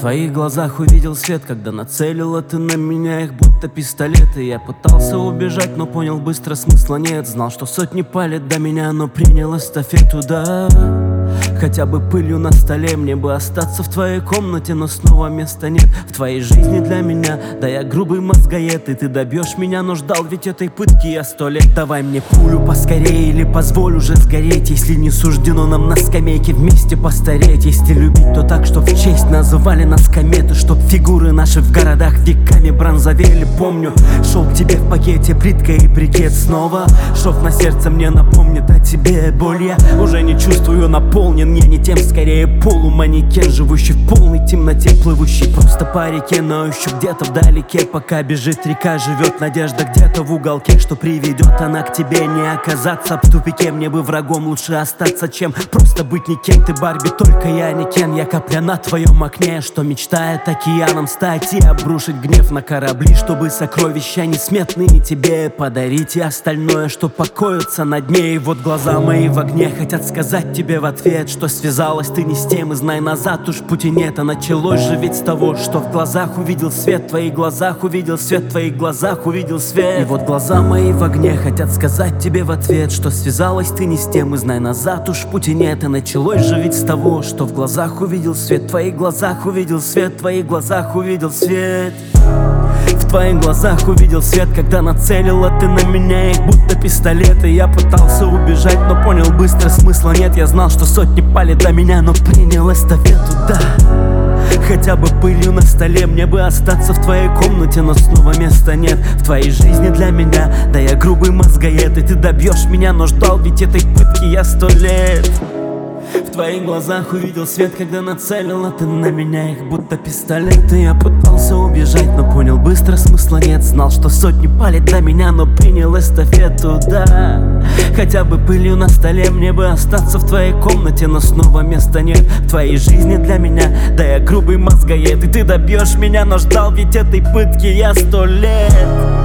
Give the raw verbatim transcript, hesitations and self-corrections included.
твоих глазах увидел свет, когда нацелила ты на меня их будто пистолеты. Я пытался убежать, но понял быстро, смысла нет. Знал, что сотни палят до меня, но принял эстафету, да. Хотя бы пылью на столе, мне бы остаться в твоей комнате, но снова места нет в твоей жизни для меня. Да я грубый мозгоед, и ты добьешь меня, но ждал ведь этой пытки я сто лет. Давай мне пулю поскорее или позволь уже сгореть, если не суждено нам на скамейке вместе постареть. Если любить, то так, чтоб в честь называли нас кометы, чтоб фигуры наши в городах веками бронзовели. Помню, шел к тебе в пакете плитка и брикет снова. Шов на сердце мне напомнит о тебе боль, я уже не чувствую наполнен. Я не тем, скорее полуманекен, живущий в полной темноте, плывущий просто по реке, но еще где-то вдалеке. Пока бежит река, живет надежда где-то в уголке, что приведет она к тебе, не оказаться в тупике. Мне бы врагом лучше остаться, чем просто быть никем. Ты Барби, только я не Кен. Я капля на твоем окне, что мечтает океаном стать и обрушить гнев на корабли, чтобы сокровища несметные тебе подарить, и остальное, что покоится на дне. И вот глаза мои в огне хотят сказать тебе в ответ, что связалась ты не с тем, и знай, назад уж пути нет. А началось же ведь с того, что в глазах увидел свет, в твоих глазах увидел свет, в твоих глазах увидел свет. И вот глаза мои в огне хотят сказать тебе в ответ, что связалась ты не с тем, и знай, назад уж пути нет. А началось же ведь с того, что в глазах увидел свет, в твоих глазах увидел свет, в твоих глазах увидел свет. В твоих глазах увидел свет, когда нацелила ты на меня их будто пистолеты. Я пытался убежать, но понял быстро, смысла нет. Я знал, что сотни палят до меня, но принял эстафету, да. Хотя бы пылью на столе, мне бы остаться в твоей комнате, но снова места нет в твоей жизни для меня. Да я грубый мозгоед, и ты добьешь меня, но ждал ведь этой пытки я сто лет. В твоих глазах увидел свет, когда нацелила ты на меня их будто пистолеты. Я пытался убежать, но понял быстро, смысла нет. Знал, что сотни палят до меня, но принял эстафету, да. Хотя бы пылью на столе, мне бы остаться в твоей комнате, но снова места нет в твоей жизни для меня. Да я грубый мозгоед, и ты добьешь меня, но ждал ведь этой пытки я сто лет.